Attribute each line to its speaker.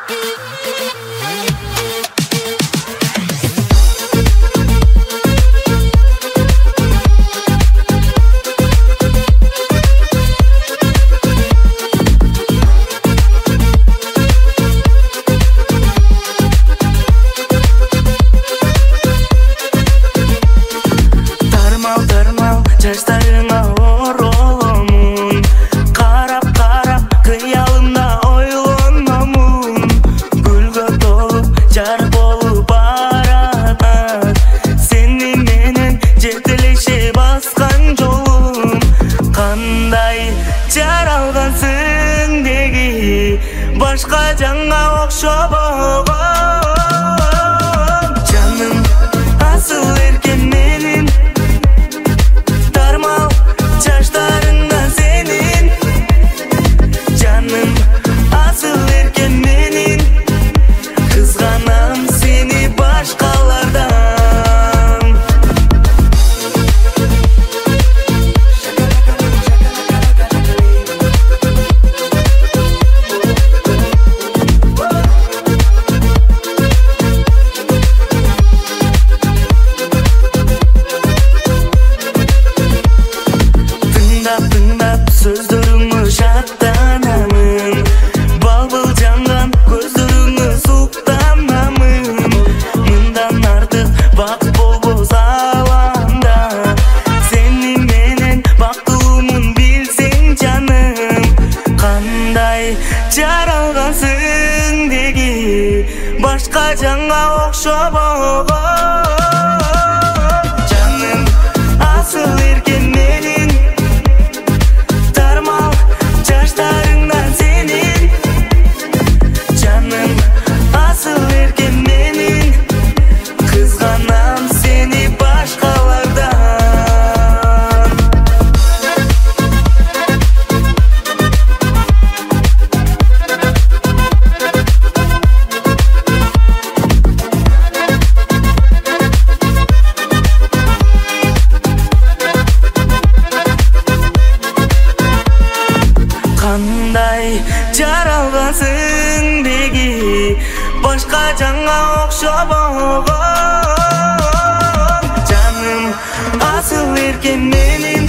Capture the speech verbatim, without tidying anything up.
Speaker 1: Жаштарыңа ороломун, карап-карап кыялымда ойлономун. Гүлгө толуп жар болуп баратат, сени менен жетелеше баскан жолум. Кандай жаралгансың деги, башка жанга окшобогон. Жаным асыл эркен менин, жаштарыңа сенин. Жаным асыл эркен менин, кызганам сени башкалардан. Тыңдап сөздөрүңү шаттанамын, балбыл жанган көздөрүңү суктанамын. Мындан артык бакыт болбос аламда, сени менен бактылуумун билсең жаным. Кандай жаралгансың деги, башка жанга окшобогон. Жаным асыл эркен менин, жаштарыңдан сенин. Жаным асыл эркен менин, кызганам сени башкалардан. Кандай жаралгансың деги, башка жанга окшобогон. Жаным асыл эркен менин,